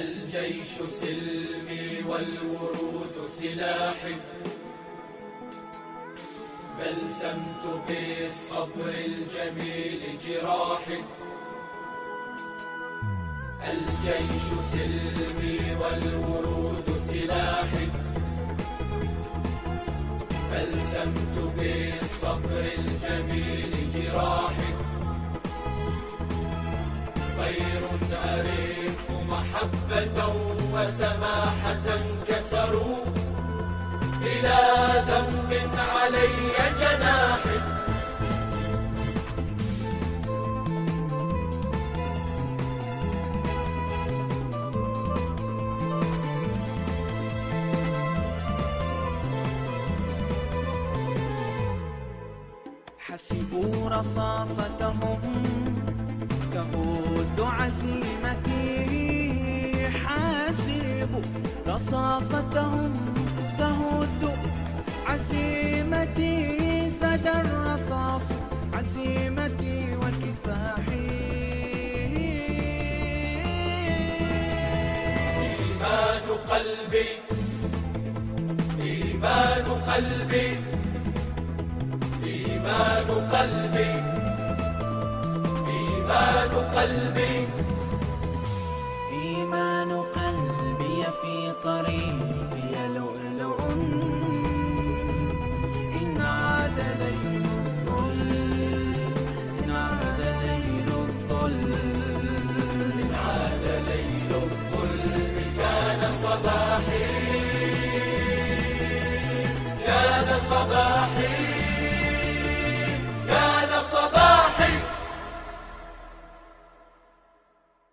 الجيش سلمي والورود سلاحي، بلسمت بالصبر الجميل جراحي. الجيش سلمي والورود سلاحي، بلسمت بالصبر الجميل جراحي. طير أرف محبة وسماحة كسروا بلا ذنب علي جناحي. حسبوا رصاصتهم تهد عزيمتي، حاسبوا رصاصتهم تهد عزيمتي، زاد الرصاص عزيمتي وكفاحي. إيمان قلبي، إيمان قلبي، إيمان قلبي، إيمان قلبي. إيمان قلبي في طريقي لؤلؤ، إن عاد ليل الظل، إن عاد ليل الظل، إن عاد ليل الظلم كان صباحي، كان صباحي.